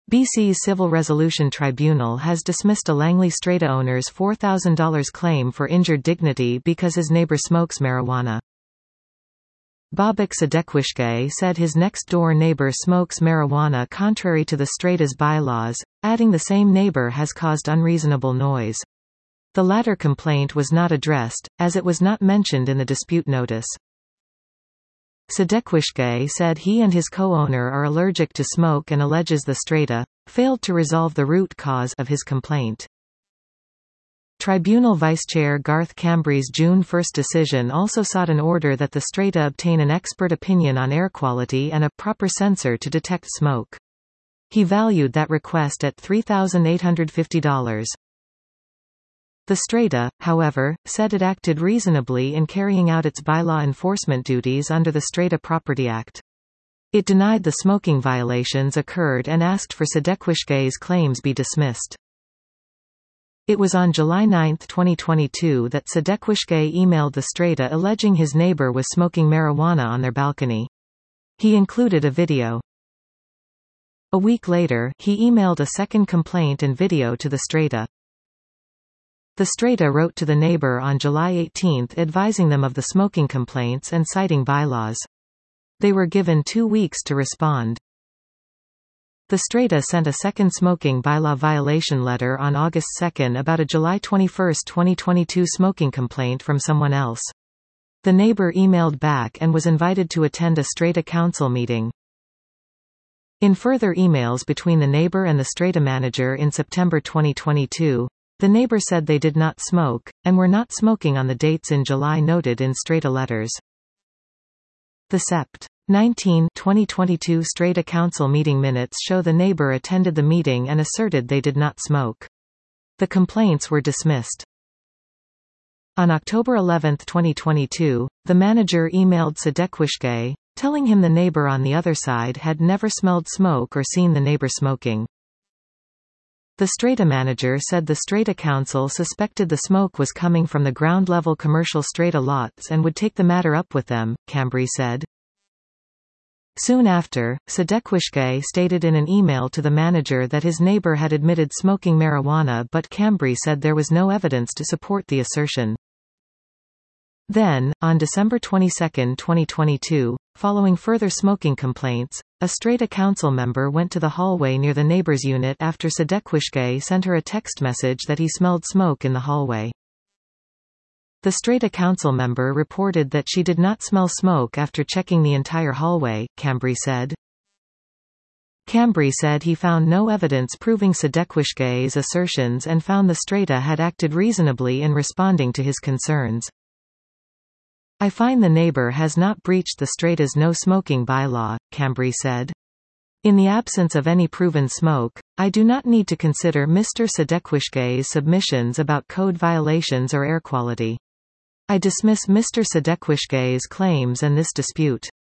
BC's Civil Resolution Tribunal has dismissed a Langley Strata owner's $4,000 claim for injured dignity because his neighbor smokes marijuana. Babak Sadequishke said his next-door neighbor smokes marijuana contrary to the Strata's bylaws, adding the same neighbor has caused unreasonable noise. The latter complaint was not addressed, as it was not mentioned in the dispute notice. Sadequishke said he and his co-owner are allergic to smoke and alleges the Strata failed to resolve the root cause of his complaint. Tribunal Vice-Chair Garth Cambri's June 1 decision also sought an order that the Strata obtain an expert opinion on air quality and a proper sensor to detect smoke. He valued that request at $3,850. The Strata, however, said it acted reasonably in carrying out its bylaw enforcement duties under the Strata Property Act. It denied the smoking violations occurred and asked for Sadequishke's claims be dismissed. It was on July 9, 2022 that Sadequishke emailed the Strata alleging his neighbor was smoking marijuana on their balcony. He included a video. A week later, he emailed a second complaint and video to the Strata. The Strata wrote to the neighbor on July 18 advising them of the smoking complaints and citing bylaws. They were given 2 weeks to respond. The Strata sent a second smoking bylaw violation letter on August 2 about a July 21, 2022 smoking complaint from someone else. The neighbor emailed back and was invited to attend a Strata council meeting. In further emails between the neighbor and the Strata manager in September 2022, the neighbor said they did not smoke, and were not smoking on the dates in July noted in Strata letters. The Sept. 19, 2022 Strata Council meeting minutes show the neighbor attended the meeting and asserted they did not smoke. The complaints were dismissed. On October 11, 2022, the manager emailed Sadequishke, telling him the neighbor on the other side had never smelled smoke or seen the neighbor smoking. The Strata manager said the Strata Council suspected the smoke was coming from the ground-level commercial Strata lots and would take the matter up with them, Cambry said. Soon after, Sadequishke stated in an email to the manager that his neighbor had admitted smoking marijuana, but Cambry said there was no evidence to support the assertion. Then, on December 22, 2022, following further smoking complaints, a Strata council member went to the hallway near the neighbor's unit after Sadequishke sent her a text message that he smelled smoke in the hallway. The Strata council member reported that she did not smell smoke after checking the entire hallway, Cambry said. Cambry said he found no evidence proving Sadequishke's assertions and found the Strata had acted reasonably in responding to his concerns. I find the neighbor has not breached the Strata's no smoking bylaw, Cambry said. In the absence of any proven smoke, I do not need to consider Mr. Sadequishke's submissions about code violations or air quality. I dismiss Mr. Sadequishke's claims and this dispute.